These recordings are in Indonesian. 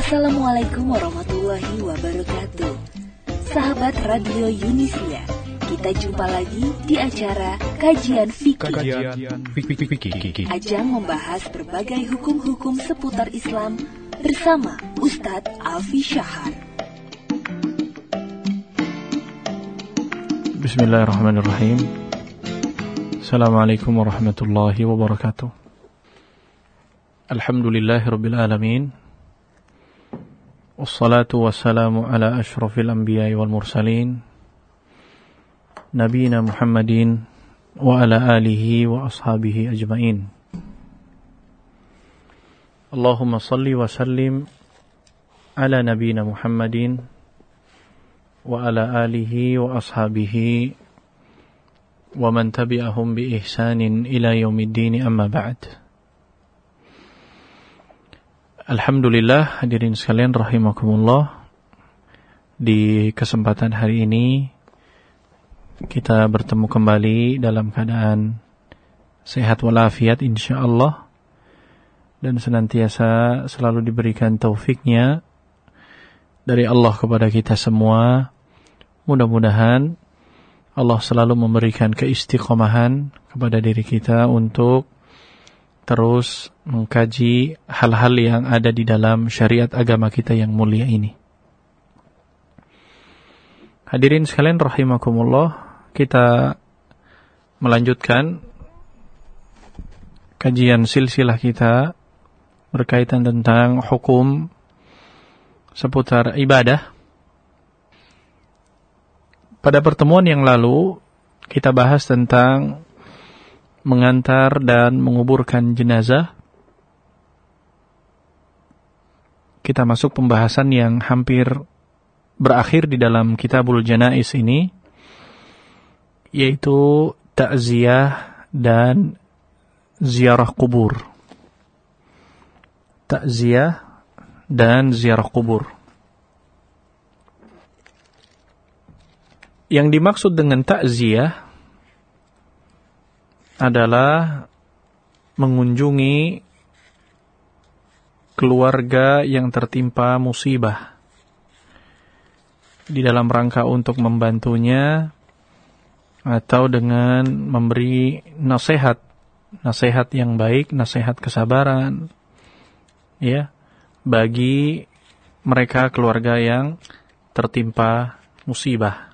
Assalamualaikum warahmatullahi wabarakatuh. Sahabat Radio Yunisia, kita jumpa lagi di acara Kajian Fikih. Ajang membahas berbagai hukum-hukum seputar Islam bersama Ustadz Alfi Syahar. Bismillahirrahmanirrahim. Assalamualaikum warahmatullahi wabarakatuh. Alhamdulillahirabbil alamin. Wassalatu wassalamu ala asyrafil anbiya'i wal mursalin nabiyina Muhammadin wa ala alihi wa ashabihi ajma'in. Allahumma salli wa sallim ala nabiyina Muhammadin wa ala alihi wa ashabihi wa man tabi'ahum bi ihsanin ila yaumiddin, amma ba'd. Alhamdulillah, hadirin sekalian rahimakumullah. Di kesempatan hari ini kita bertemu kembali dalam keadaan sehat walafiat insyaallah, dan senantiasa selalu diberikan taufiknya dari Allah kepada kita semua. Mudah-mudahan Allah selalu memberikan keistiqomahan kepada diri kita untuk terus mengkaji hal-hal yang ada di dalam syariat agama kita yang mulia ini. Hadirin sekalian rahimakumullah, kita melanjutkan kajian silsilah kita berkaitan tentang hukum seputar ibadah. Pada pertemuan yang lalu kita bahas tentang mengantar dan menguburkan jenazah. Kita masuk pembahasan yang hampir berakhir di dalam Kitabul Janaiz ini, yaitu takziah dan ziarah kubur. Takziah dan ziarah kubur. Yang dimaksud dengan takziah adalah mengunjungi keluarga yang tertimpa musibah di dalam rangka untuk membantunya atau dengan memberi nasihat yang baik, nasihat kesabaran, ya, bagi mereka keluarga yang tertimpa musibah.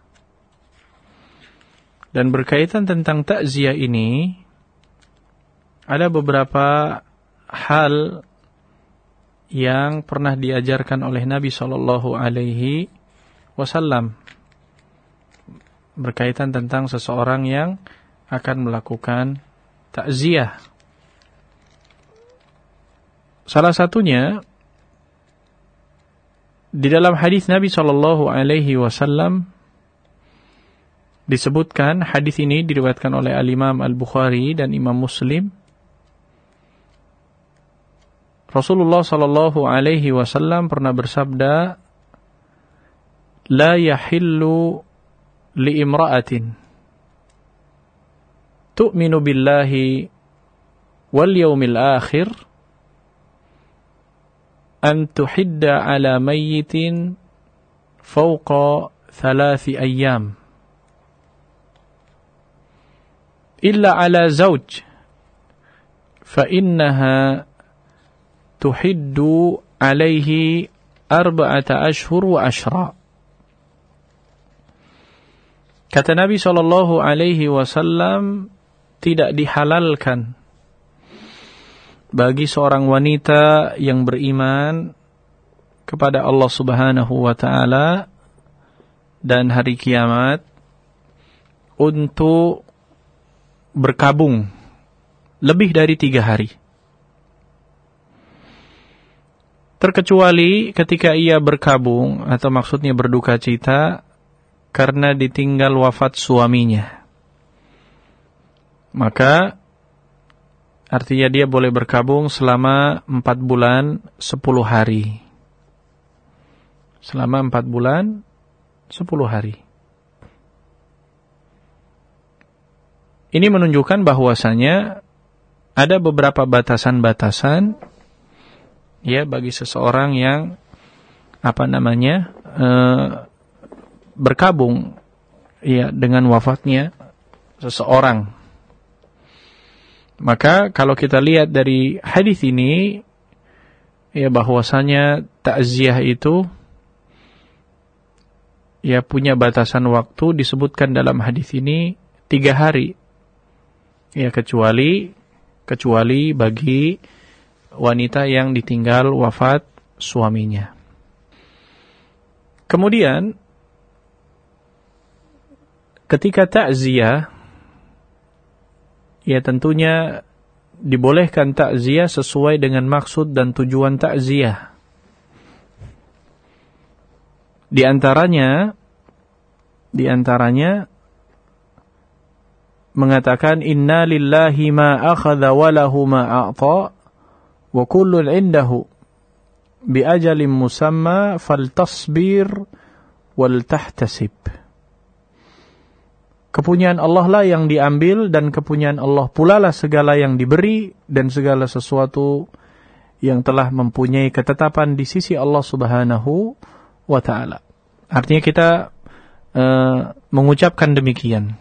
Dan berkaitan tentang takziah ini, ada beberapa hal yang pernah diajarkan oleh Nabi Shallallahu Alaihi Wasallam berkaitan tentang seseorang yang akan melakukan takziah. Salah satunya di dalam hadis Nabi Shallallahu Alaihi Wasallam disebutkan, hadis ini diriwayatkan oleh Al-Imam Al-Bukhari dan Imam Muslim. Rasulullah sallallahu alaihi wasallam pernah bersabda, "La yahillu li imra'atin tu'minu billahi wal yawmil akhir an tuhidda ala mayyitin fawqa 3 ayyam illa ala zawj fa innaha tuhiddu alaihi 4 ashhur wa ashra." Kata Nabi sallallahu alaihi wasallam, tidak dihalalkan bagi seorang wanita yang beriman kepada Allah Subhanahu wa taala dan hari kiamat untuk berkabung lebih dari 3 hari. Terkecuali ketika ia berkabung, atau maksudnya berduka cita karena ditinggal wafat suaminya. Maka artinya dia boleh berkabung selama 4 bulan 10 hari. Selama 4 bulan 10 hari. Ini menunjukkan bahwasanya ada beberapa batasan-batasan ya bagi seseorang yang berkabung ya dengan wafatnya seseorang. Maka kalau kita lihat dari hadis ini ya bahwasanya takziah itu ya punya batasan waktu, disebutkan dalam hadis ini 3 hari. Ya kecuali bagi wanita yang ditinggal wafat suaminya. Kemudian ketika takziah, ya tentunya dibolehkan takziah sesuai dengan maksud dan tujuan takziah. Di antaranya mengatakan inna lillahi ma akhadha wa lahu ma a'ta wa kullun indahu bi ajalin musamma faltasbir wal tahtasib. Kepunyaan Allah lah yang diambil dan kepunyaan Allah pula lah segala yang diberi dan segala sesuatu yang telah mempunyai ketetapan di sisi Allah Subhanahu wa ta'ala. Artinya kita mengucapkan demikian.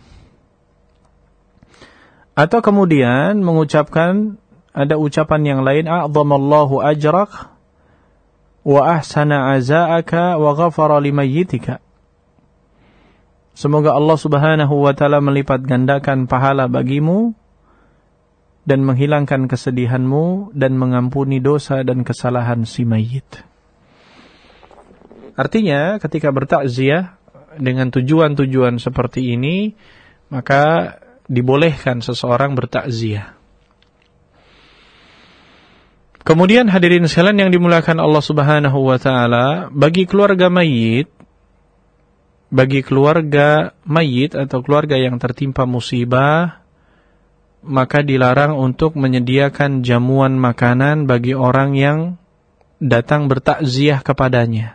Atau kemudian mengucapkan, ada ucapan yang lain, a'zamallahu ajrak wa ahsana aza'aka wa ghafara limayyitika. Semoga Allah Subhanahu wa ta'ala melipat gandakan pahala bagimu dan menghilangkan kesedihanmu dan mengampuni dosa dan kesalahan si mayit. Artinya ketika bertakziah dengan tujuan-tujuan seperti ini, maka dibolehkan seseorang bertakziah. Kemudian hadirin sekalian yang dimuliakan Allah Subhanahu wa ta'ala, bagi keluarga mayit atau keluarga yang tertimpa musibah, maka dilarang untuk menyediakan jamuan makanan bagi orang yang datang bertakziah kepadanya.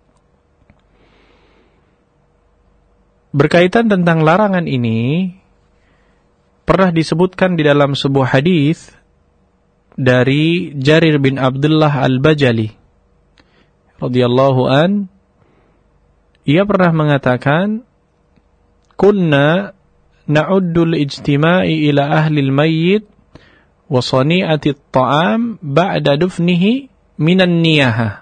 Berkaitan tentang larangan ini, pernah disebutkan di dalam sebuah hadis dari Jarir bin Abdullah Al-Bajali radhiyallahu an, ia pernah mengatakan, kunna na'uddul ijtima'i ila ahli al-mayyit wa sani'ati at-ta'am ba'da dufnihi minan niyahah.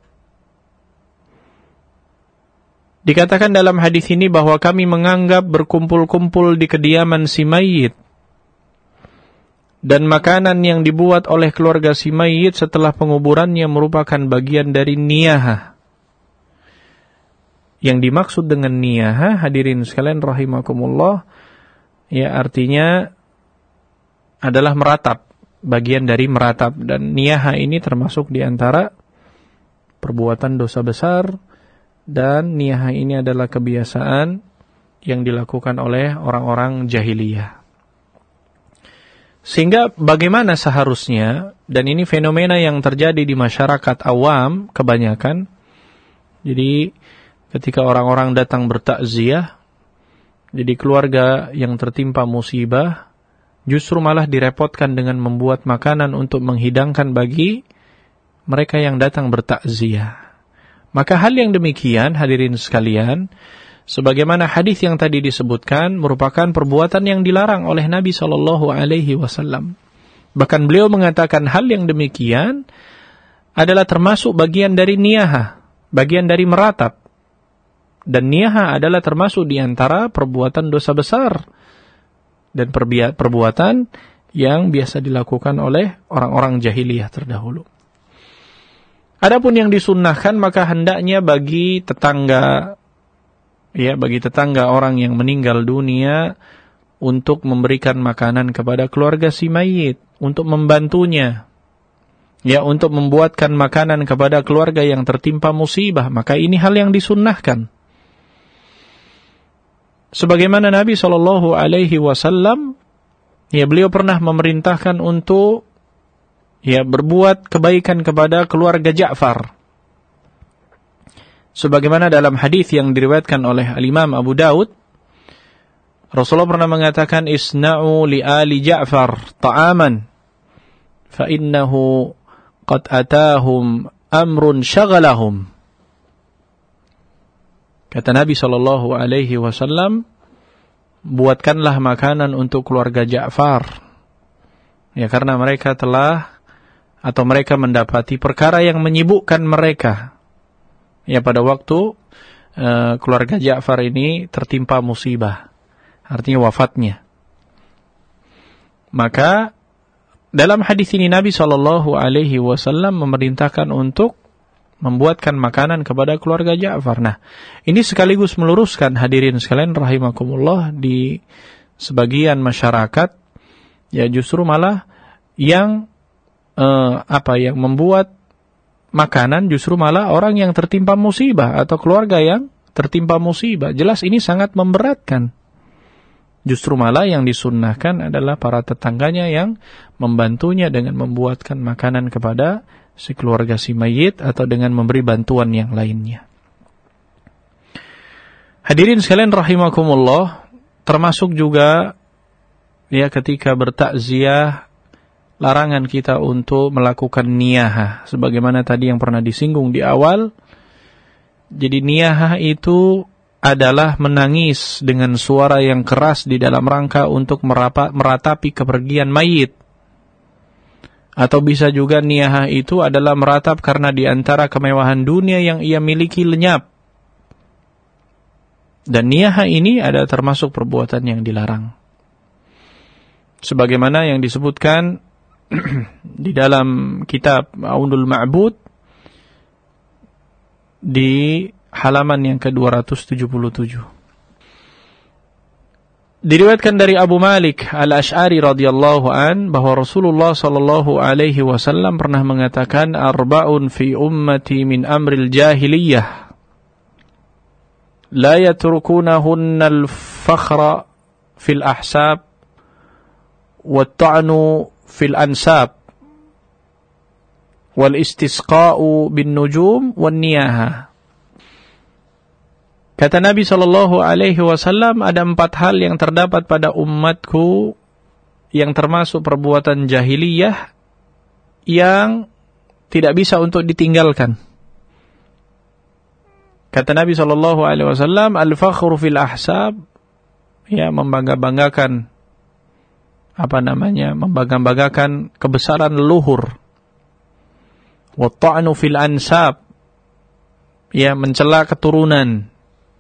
Dikatakan dalam hadis ini bahwa kami menganggap berkumpul-kumpul di kediaman si mayit dan makanan yang dibuat oleh keluarga si mayit setelah penguburannya merupakan bagian dari niyahah. Yang dimaksud dengan niyahah, hadirin sekalian rahimakumullah, ya artinya adalah meratap, bagian dari meratap. Dan niyahah ini termasuk di antara perbuatan dosa besar, dan niyahah ini adalah kebiasaan yang dilakukan oleh orang-orang jahiliyah. Sehingga bagaimana seharusnya, dan ini fenomena yang terjadi di masyarakat awam kebanyakan, jadi ketika orang-orang datang bertakziah, jadi keluarga yang tertimpa musibah justru malah direpotkan dengan membuat makanan untuk menghidangkan bagi mereka yang datang bertakziah. Maka hal yang demikian, hadirin sekalian, sebagaimana hadis yang tadi disebutkan, merupakan perbuatan yang dilarang oleh Nabi SAW. Bahkan beliau mengatakan hal yang demikian adalah termasuk bagian dari niyahah, bagian dari meratap. Dan niyahah adalah termasuk di antara perbuatan dosa besar dan perbuatan yang biasa dilakukan oleh orang-orang jahiliyah terdahulu. Adapun yang disunnahkan, maka hendaknya bagi tetangga orang yang meninggal dunia untuk memberikan makanan kepada keluarga si mayit, untuk membantunya, ya, untuk membuatkan makanan kepada keluarga yang tertimpa musibah, maka ini hal yang disunnahkan. Sebagaimana Nabi SAW, ya, beliau pernah memerintahkan untuk berbuat kebaikan kepada keluarga Ja'far. Sebagaimana dalam hadis yang diriwayatkan oleh Al-Imam Abu Daud, Rasulullah pernah mengatakan, isna'u li ali Ja'far ta'aman fa innahu qad atahum amrun syaghalahum. Kata Nabi SAW, buatkanlah makanan untuk keluarga Ja'far. Ya, karena mereka mereka mendapati perkara yang menyibukkan mereka. Ya, pada waktu keluarga Ja'far ini tertimpa musibah, artinya wafatnya. Maka dalam hadis ini Nabi SAW memerintahkan untuk membuatkan makanan kepada keluarga Ja'far. Nah, ini sekaligus meluruskan, hadirin sekalian rahimakumullah, di sebagian masyarakat ya justru malah yang yang membuat makanan justru malah orang yang tertimpa musibah atau keluarga yang tertimpa musibah. Jelas ini sangat memberatkan. Justru malah yang disunnahkan adalah para tetangganya yang membantunya dengan membuatkan makanan kepada si keluarga si mayit atau dengan memberi bantuan yang lainnya. Hadirin sekalian rahimakumullah, termasuk juga ya ketika bertakziah, larangan kita untuk melakukan niyahah sebagaimana tadi yang pernah disinggung di awal. Jadi niyahah itu adalah menangis dengan suara yang keras di dalam rangka untuk meratapi kepergian mayit. Atau bisa juga niyahah itu adalah meratap karena di antara kemewahan dunia yang ia miliki lenyap. Dan niyahah ini ada termasuk perbuatan yang dilarang. Sebagaimana yang disebutkan di dalam kitab Aunul Ma'bud di halaman yang ke-277. Diriwayatkan dari Abu Malik Al-Asy'ari radhiyallahu an bahwa Rasulullah sallallahu alaihi wasallam pernah mengatakan, arba'un fi ummati min amril jahiliyah la yatrukunahunna al-fakhra fil ahsab wa ta'nu fil ansab wal istisqa'u bin nujum wan niyahah. Kata Nabi sallallahu alaihi wasallam, ada 4 hal yang terdapat pada umatku yang termasuk perbuatan jahiliyah yang tidak bisa untuk ditinggalkan. Kata Nabi sallallahu alaihi wasallam, al-fakhru fil ahsab, ya membangga-banggakan membangga-banggakan kebesaran leluhur. Wa ta'nu fil ansab, ya mencela keturunan.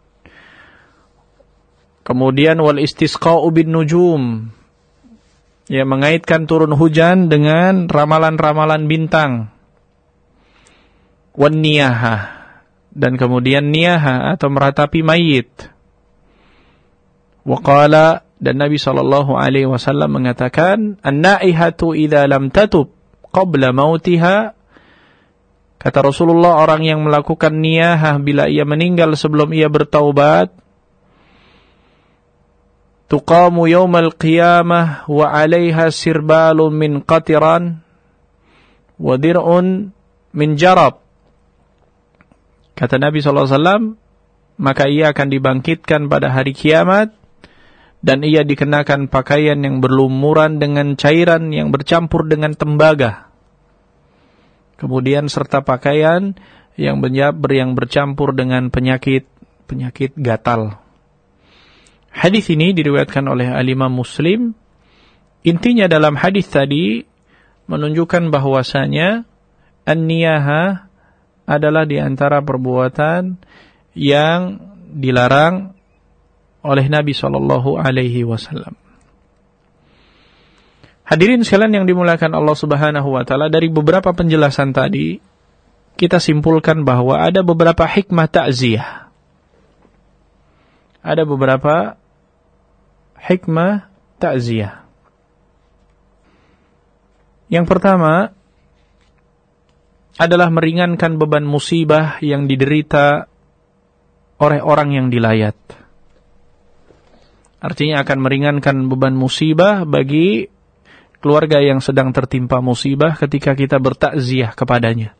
Kemudian wal istisqa'u bin nujum, ya mengaitkan turun hujan dengan ramalan-ramalan bintang. Wan niyahah, dan kemudian niyahah atau meratapi mayit. Wa qala, dan Nabi sallallahu alaihi wasallam mengatakan, an-naihatu idza lam tatub qabla mautiha. Kata Rasulullah, orang yang melakukan niyahah bila ia meninggal sebelum ia bertaubat, tuqamu yaumal qiyamah wa 'alaiha sirbalun min qatiran wa dir'un min jarab. Kata Nabi sallallahu alaihi wasallam, maka ia akan dibangkitkan pada hari kiamat dan ia dikenakan pakaian yang berlumuran dengan cairan yang bercampur dengan tembaga. Kemudian serta pakaian yang bercampur dengan penyakit gatal. Hadis ini diriwayatkan oleh Al-Imam Muslim. Intinya dalam hadis tadi menunjukkan bahwasanya an-niyahah adalah di antara perbuatan yang dilarang oleh Nabi sallallahu alaihi wasallam. Hadirin sekalian yang dimuliakan Allah Subhanahu wa taala, dari beberapa penjelasan tadi kita simpulkan bahwa ada beberapa hikmah ta'ziyah. Ada beberapa hikmah ta'ziyah. Yang pertama adalah meringankan beban musibah yang diderita oleh orang yang dilayat. Artinya akan meringankan beban musibah bagi keluarga yang sedang tertimpa musibah ketika kita bertakziah kepadanya.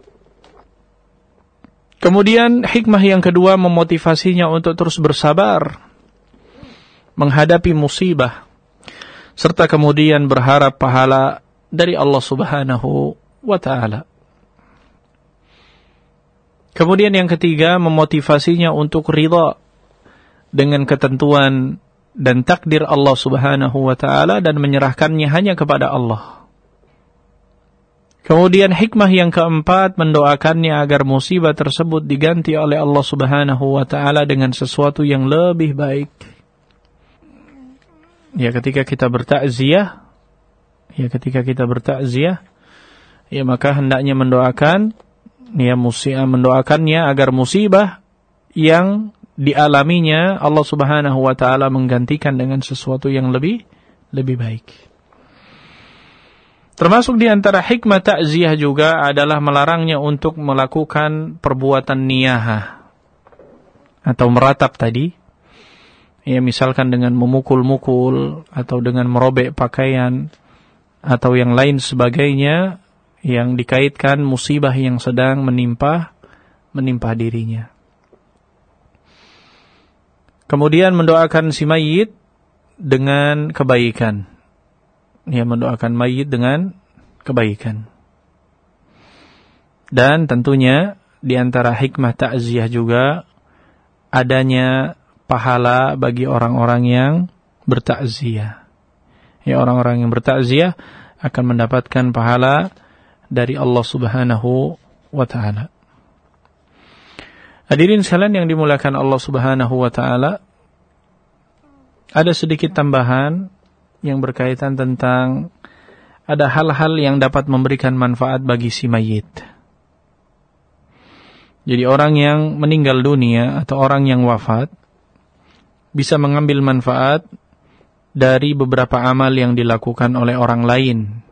Kemudian hikmah yang kedua memotivasinya untuk terus bersabar menghadapi musibah, serta kemudian berharap pahala dari Allah Subhanahu wa ta'ala. Kemudian yang ketiga, memotivasinya untuk ridha dengan ketentuan dan takdir Allah Subhanahu wa taala dan menyerahkannya hanya kepada Allah. Kemudian hikmah yang keempat, mendoakannya agar musibah tersebut diganti oleh Allah Subhanahu wa taala dengan sesuatu yang lebih baik. Ya, ketika kita bertakziah, ya maka hendaknya mendoakannya agar musibah yang dialaminya Allah Subhanahu wa taala menggantikan dengan sesuatu yang lebih baik. Termasuk di antara hikmah takziah juga adalah melarangnya untuk melakukan perbuatan niyahah atau meratap tadi. Ya, misalkan dengan memukul-mukul atau dengan merobek pakaian atau yang lain sebagainya yang dikaitkan musibah yang sedang menimpa dirinya. Kemudian mendoakan si mayit dengan kebaikan. Ya, mendoakan mayit dengan kebaikan. Dan tentunya di antara hikmah takziah juga adanya pahala bagi orang-orang yang bertakziah. Ya, orang-orang yang bertakziah akan mendapatkan pahala dari Allah Subhanahu wa taala. Hadirin sekalian yang dimuliakan Allah Subhanahu wa taala, ada sedikit tambahan yang berkaitan tentang ada hal-hal yang dapat memberikan manfaat bagi si mayit. Jadi orang yang meninggal dunia atau orang yang wafat bisa mengambil manfaat dari beberapa amal yang dilakukan oleh orang lain.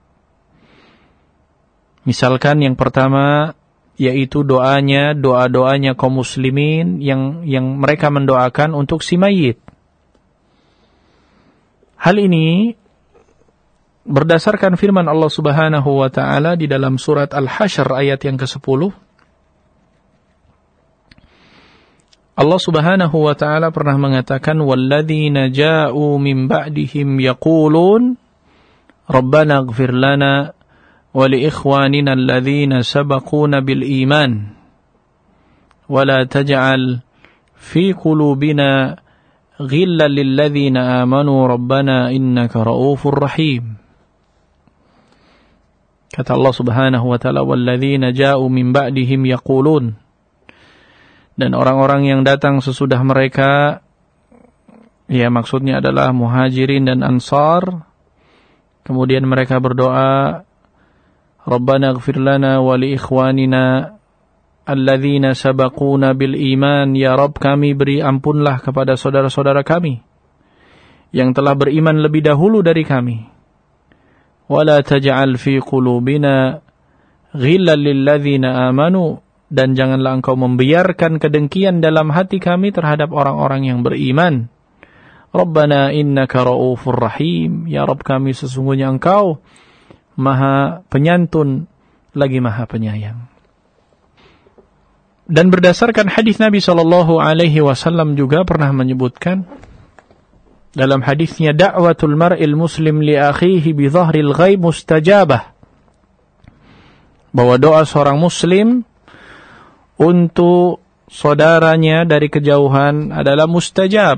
Misalkan yang pertama yaitu doa-doanya kaum muslimin yang mereka mendoakan untuk si mayit. Hal ini berdasarkan firman Allah Subhanahu wa taala di dalam surat Al-Hasyr ayat yang ke-10. Allah Subhanahu wa taala pernah mengatakan walladzina ja'u min ba'dihim yaqulun Rabbana ighfir lana wa li ikhwanina alladzina sabaquna bil iman wa la taj'al fi qulubina ghillan lil ladzina amanu rabbana innaka ra'ufur rahim. Kata Allah Subhanahu wa taala walladzina ja'u min ba'dihim yaqulun, dan orang-orang yang datang sesudah mereka, ya maksudnya adalah muhajirin dan ansar, kemudian mereka berdoa Rabbana ighfir lana wa li ikhwanina alladzina sabaquna bil iman, ya Rabb kami beri ampunlah kepada saudara-saudara kami yang telah beriman lebih dahulu dari kami. Wala taj'al fi qulubina ghillan lil ladzina amanu, dan janganlah engkau membiarkan kedengkian dalam hati kami terhadap orang-orang yang beriman. Rabbana innaka ra'ufur rahim, ya Rabb kami sesungguhnya engkau Maha penyantun lagi Maha penyayang. Dan berdasarkan hadis Nabi SAW juga pernah menyebutkan dalam hadisnya da'watul mar'il muslim li akhihi bi dhahril ghaib mustajabah, bahwa doa seorang muslim untuk saudaranya dari kejauhan adalah mustajab.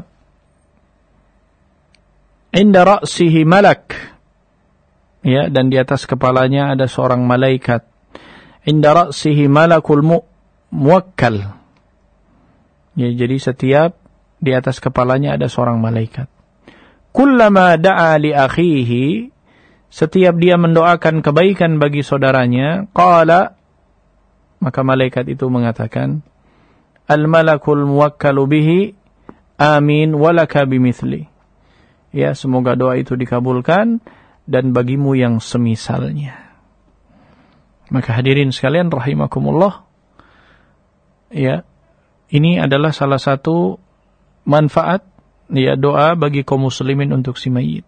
Inda ra'sihi malak, ya, dan di atas kepalanya ada seorang malaikat. Inda ra'sihi malakul muwakkal, ya, jadi setiap di atas kepalanya ada seorang malaikat. Kullama da'a li akhihi, setiap dia mendoakan kebaikan bagi saudaranya, qala, maka malaikat itu mengatakan, al-malakul muwakkalu bihi amin walaka bimithli, ya, semoga doa itu dikabulkan dan bagimu yang semisalnya. Maka hadirin sekalian rahimakumullah, ya, ini adalah salah satu manfaat, ya, doa bagi kaum muslimin untuk si mayit.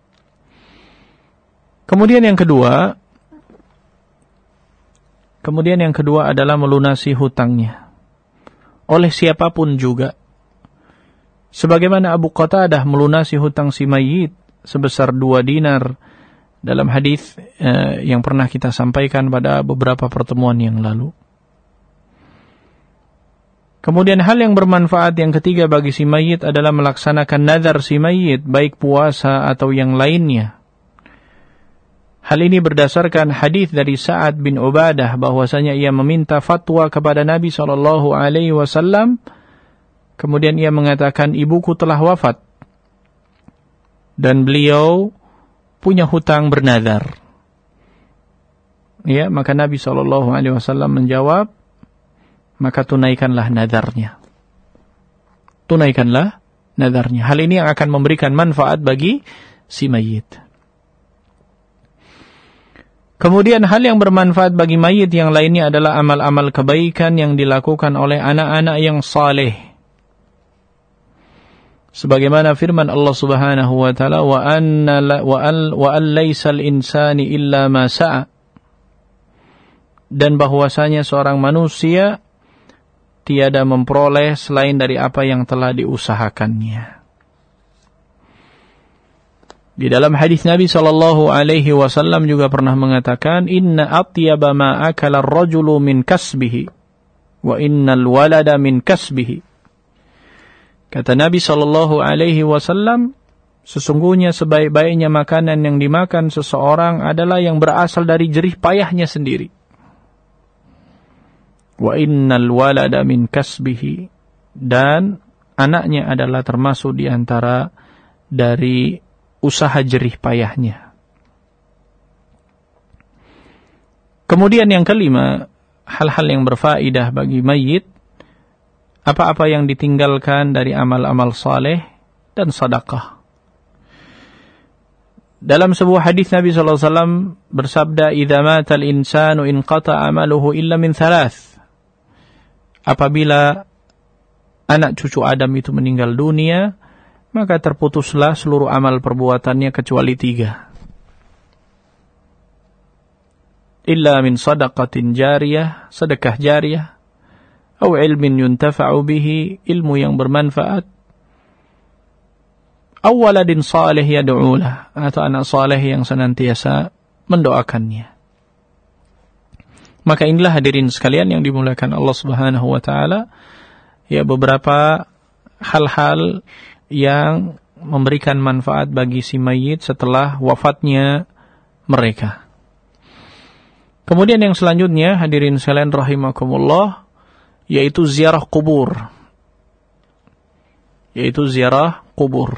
Kemudian yang kedua adalah melunasi hutangnya oleh siapapun juga. Sebagaimana Abu Qatadah melunasi hutang si mayit sebesar 2 dinar dalam hadis yang pernah kita sampaikan pada beberapa pertemuan yang lalu. Kemudian hal yang bermanfaat yang ketiga bagi si mayit adalah melaksanakan nazar si mayit, baik puasa atau yang lainnya. Hal ini berdasarkan hadis dari Sa'ad bin Ubadah bahwasanya ia meminta fatwa kepada Nabi SAW. Kemudian ia mengatakan, ibuku telah wafat dan beliau punya hutang bernazar. Ya, maka Nabi SAW menjawab, maka tunaikanlah nazarnya. Tunaikanlah nazarnya. Hal ini yang akan memberikan manfaat bagi si mayit. Kemudian hal yang bermanfaat bagi mayit yang lainnya adalah amal-amal kebaikan yang dilakukan oleh anak-anak yang saleh. Sebagaimana firman Allah Subhanahu wa taala, wa an laysal insani illa ma sa'a. Dan bahwasanya seorang manusia tiada memperoleh selain dari apa yang telah diusahakannya. Di dalam hadis Nabi SAW juga pernah mengatakan, inna atyaba ma akala ar-rajulu min kasbihi wa innal walada min kasbihi. Kata Nabi SAW, sesungguhnya sebaik-baiknya makanan yang dimakan seseorang adalah yang berasal dari jerih payahnya sendiri. Wa innal walada min kasbihi, dan anaknya adalah termasuk di antara dari usaha jerih payahnya. Kemudian yang kelima, hal-hal yang berfaedah bagi mayit, apa-apa yang ditinggalkan dari amal-amal saleh dan sedekah. Dalam sebuah hadis Nabi SAW bersabda, idza matal insanu inqata amaluhu illa min thalath. Apabila anak cucu Adam itu meninggal dunia, maka terputuslah seluruh amal perbuatannya kecuali 3. Illa min sadaqatin jariyah, sedekah jariyah, atau ilmin yuntafa'u bihi, ilmu yang bermanfaat, atau waladin salih yad'ulah, atau anak saleh yang senantiasa mendoakannya. Maka inilah hadirin sekalian yang dimuliakan Allah Subhanahu wa taala, ya, beberapa hal-hal yang memberikan manfaat bagi si mayit setelah wafatnya mereka. Kemudian yang selanjutnya, hadirin sekalian rahimakumullah, yaitu ziarah kubur. Yaitu ziarah kubur.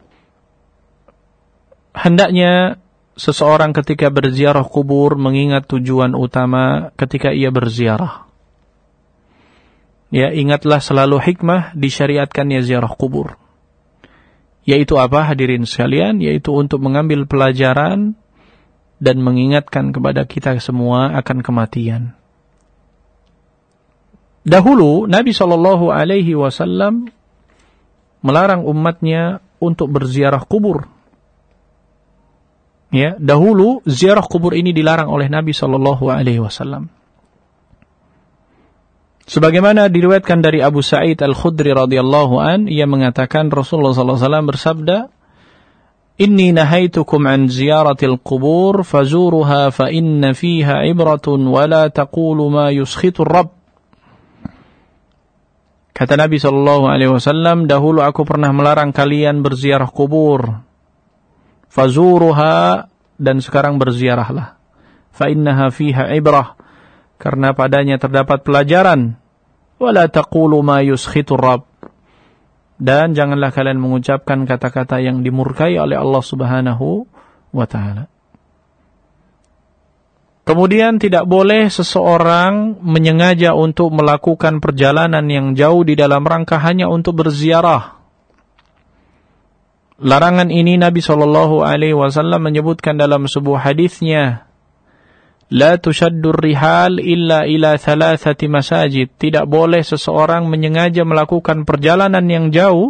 Hendaknya seseorang ketika berziarah kubur mengingat tujuan utama ketika ia berziarah. Ya, ingatlah selalu hikmah disyariatkannya ziarah kubur. Yaitu apa, hadirin sekalian? Yaitu untuk mengambil pelajaran dan mengingatkan kepada kita semua akan kematian. Dahulu Nabi SAW melarang umatnya untuk berziarah kubur. Ya, dahulu ziarah kubur ini dilarang oleh Nabi SAW. Sebagaimana diriwayatkan dari Abu Sa'id Al-Khudri radhiyallahu an, ia mengatakan Rasulullah SAW bersabda, inni nahaitukum an ziyaratil qubur fazuruha fa inna fiha ibratun wa la taqulu ma yuskhitur rabb. Kata Nabi SAW, dahulu aku pernah melarang kalian berziarah kubur. Fazuruha, dan sekarang berziarahlah. Fa innaha fiha ibrah, karena padanya terdapat pelajaran. Wala taqulu ma yuskhitur rabb, dan janganlah kalian mengucapkan kata-kata yang dimurkai oleh Allah Subhanahu wa taala. Kemudian tidak boleh seseorang menyengaja untuk melakukan perjalanan yang jauh di dalam rangka hanya untuk berziarah. Larangan ini Nabi SAW menyebutkan dalam sebuah hadisnya, la tushaddur rihal illa ila thalathati masajid. Tidak boleh seseorang menyengaja melakukan perjalanan yang jauh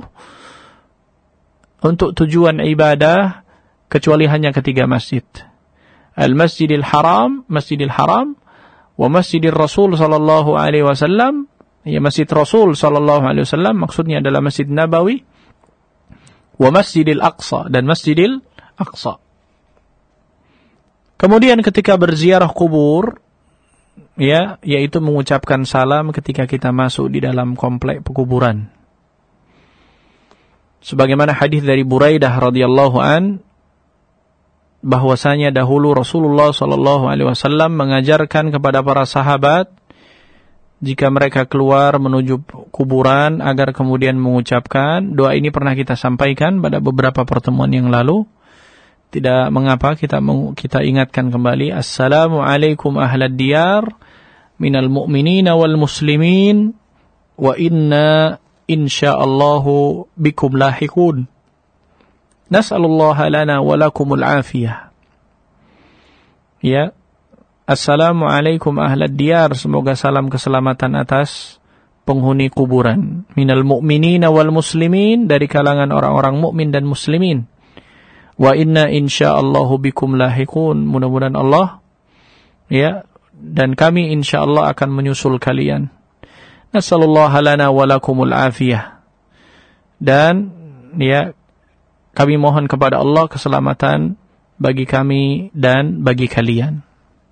untuk tujuan ibadah kecuali hanya ke 3 masjid. Al-Masjidil Haram, Masjidil Haram, wa Masjidil Rasul sallallahu alaihi wasallam, ya, Masjid Rasul sallallahu alaihi wasallam maksudnya adalah Masjid Nabawi, wa Masjidil Aqsa, dan Masjidil Aqsa. Kemudian ketika berziarah kubur, ya, yaitu mengucapkan salam ketika kita masuk di dalam komplek pekuburan. Sebagaimana hadis dari Buraidah radhiyallahu an, bahwasanya dahulu Rasulullah sallallahu alaihi wasallam mengajarkan kepada para sahabat jika mereka keluar menuju kuburan agar kemudian mengucapkan doa ini. Pernah kita sampaikan pada beberapa pertemuan yang lalu. Tidak mengapa kita ingatkan kembali. Assalamualaikum ahlad diyar minal mu'minina wal muslimin wa inna insyaallahu bikum lahiqun. Nas'alullaha lana wa lakumul afiyah. Ya. Assalamualaikum ahlad diyar, semoga salam keselamatan atas penghuni kuburan. Minal mu'minina wal muslimin, dari kalangan orang-orang mukmin dan muslimin. Wa inna insyaallahu bikum lahiqun, mudah-mudahan Allah, ya, dan kami insyaallah akan menyusul kalian. Nasallallahu lana wa lakumul afiyah. Dan ya, kami mohon kepada Allah keselamatan bagi kami dan bagi kalian.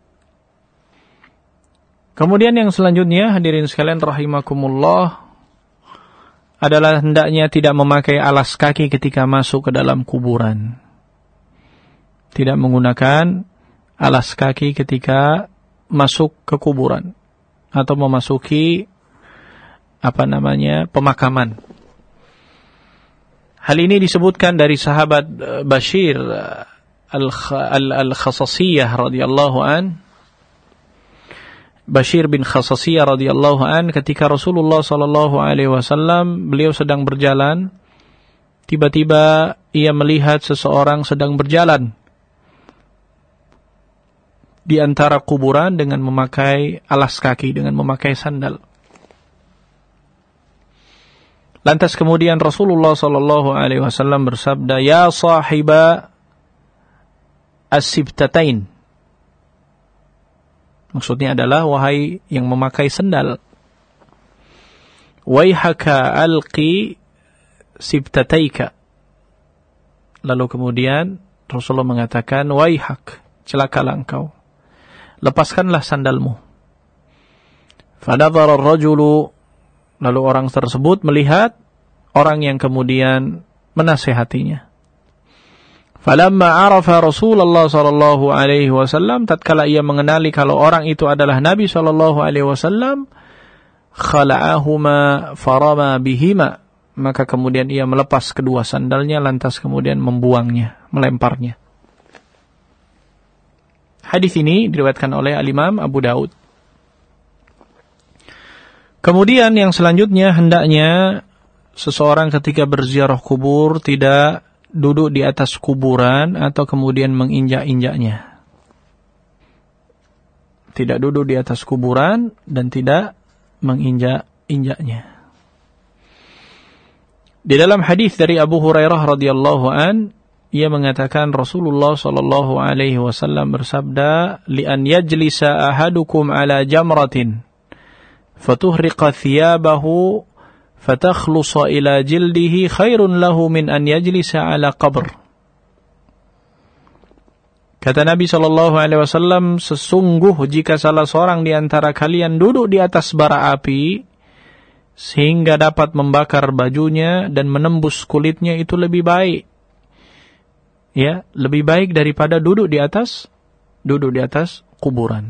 Kemudian yang selanjutnya, hadirin sekalian rahimakumullah, adalah hendaknya tidak memakai alas kaki ketika masuk ke dalam kuburan. Tidak menggunakan alas kaki ketika masuk ke kuburan atau memasuki pemakaman. Hal ini disebutkan dari sahabat Bashir al-Khasasiyah radhiyallahu an. Bashir bin Khasasiyah radhiyallahu an, ketika Rasulullah sallallahu alaihi wasallam beliau sedang berjalan, tiba-tiba ia melihat seseorang sedang berjalan di antara kuburan dengan memakai alas kaki, dengan memakai sandal. Lantas kemudian Rasulullah sallallahu alaihi wasallam bersabda, "Ya sahiba as-sibtatain." Maksudnya adalah, wahai yang memakai sandal, waihaka alqi sibtataika. Lalu kemudian Rasulullah mengatakan, waihak, celakalah engkau, lepaskanlah sandalmu. Fanadhara ar-rajulu, lalu orang tersebut melihat orang yang kemudian menasihatinya. Falamma arafa Rasulullah sallallahu alaihi wasallam, tatkala ia mengenali kalau orang itu adalah Nabi sallallahu alaihi wasallam, khala'ahuma farama bihima, maka kemudian ia melepas kedua sandalnya lantas kemudian membuangnya, melemparnya. Hadis ini diriwayatkan oleh Al-Imam Abu Daud. Kemudian yang selanjutnya, hendaknya seseorang ketika berziarah kubur tidak duduk di atas kuburan atau kemudian menginjak-injaknya. Tidak duduk di atas kuburan dan tidak menginjak-injaknya. Di dalam hadis dari Abu Hurairah radhiyallahu an, ia mengatakan Rasulullah sallallahu alaihi wasallam bersabda, "Li an yajlisa ahadukum ala jamratin fatuhriqa thiyabahu fatakhlusa ila jildihi khairun lahu min an yajlisa ala qabr." Kata Nabi SAW, sesungguh jika salah seorang di antara kalian duduk di atas bara api sehingga dapat membakar bajunya dan menembus kulitnya, itu lebih baik. Ya, lebih baik daripada duduk di atas kuburan.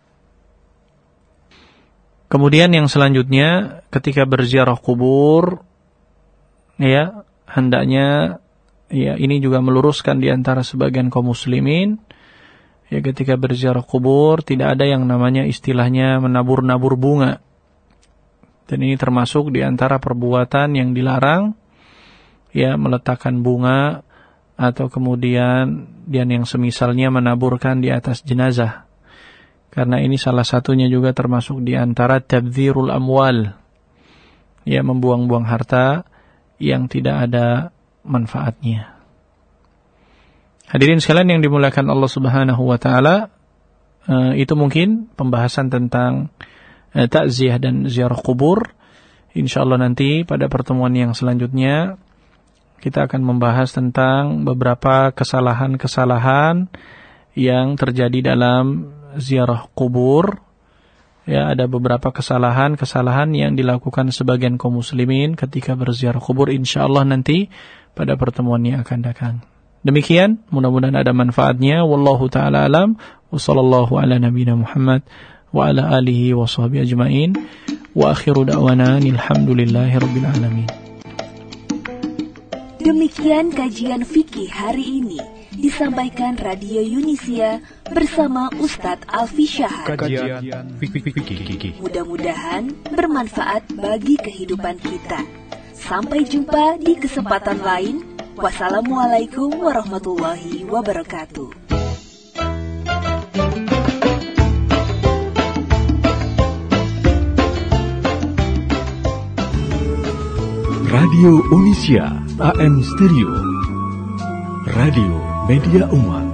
Kemudian yang selanjutnya, ketika berziarah kubur, ya, hendaknya, ya, ini juga meluruskan di antara sebagian kaum muslimin, ya, ketika berziarah kubur tidak ada yang namanya istilahnya menabur-nabur bunga. Dan ini termasuk di antara perbuatan yang dilarang, ya, meletakkan bunga atau kemudian dan yang semisalnya menaburkan di atas jenazah. Karena ini salah satunya juga termasuk di antara tabdzirul amwal, ya, membuang-buang harta yang tidak ada manfaatnya. Hadirin sekalian yang dimuliakan Allah Subhanahu wa taala, itu mungkin pembahasan tentang takziah dan ziarah kubur. Insyaallah nanti pada pertemuan yang selanjutnya kita akan membahas tentang beberapa kesalahan-kesalahan yang terjadi dalam ziarah kubur, Ya, ada beberapa kesalahan yang dilakukan sebagian kaum muslimin ketika berziarah kubur. Insyaallah nanti pada pertemuan yang akan datang. Demikian, mudah-mudahan ada manfaatnya. Wallahu ta'ala alam. Wa sallallahu ala nabiyina Muhammad wa ala alihi wa sahbihi ajma'in. Wa akhiru da'wana alhamdulillahi rabbil alamin. Demikian kajian fikih hari ini disampaikan Radio Yunisia bersama Ustadz Alfi Syahad. Kajian fikih. Mudah-mudahan bermanfaat bagi kehidupan kita. Sampai jumpa di kesempatan lain. Wassalamualaikum warahmatullahi wabarakatuh. Radio Yunisia AM Stereo. Radio Media Umat.